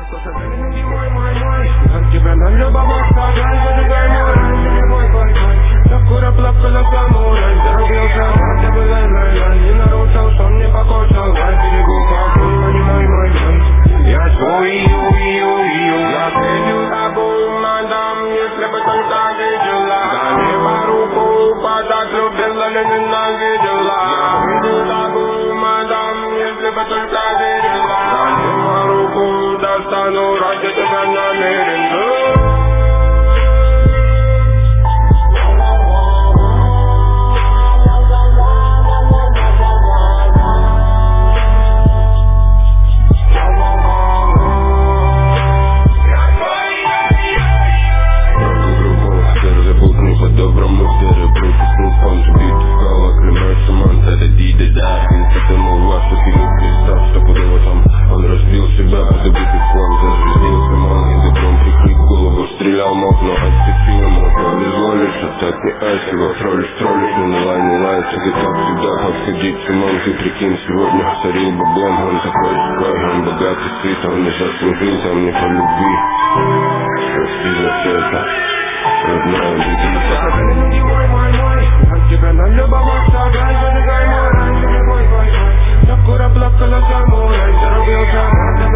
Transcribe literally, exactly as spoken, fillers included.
От тебя на любого стадия, зажигай мой рай, ты мой бойкой. Sakura плакала самурай, зарубился, хотя бы лай-лай-лай. Не нарушил сон, не покошил, на берегу какой, понимай мой мой. Я свой, ю-ю-ю, я следил за тобой, мадам, если бы только видела. Дали по руку, подать любила, не ненавидела. Я следил за тобой, мадам, если бы только видела. Дали по руку, достану, ради тебя намерен. Троллишь, троллишь, но на лай, не лай. Всегда так, всегда обходить с умом. Ты прикинь, сегодня царил баблом. Он такой свой, он богатый свит. Он не заслужил, там не по любви. Прости за все это, родная, беги. От тебя на любого стадия, зажигай мой рай, ты мой бойкой. Sakura плакала самурай, зарубился,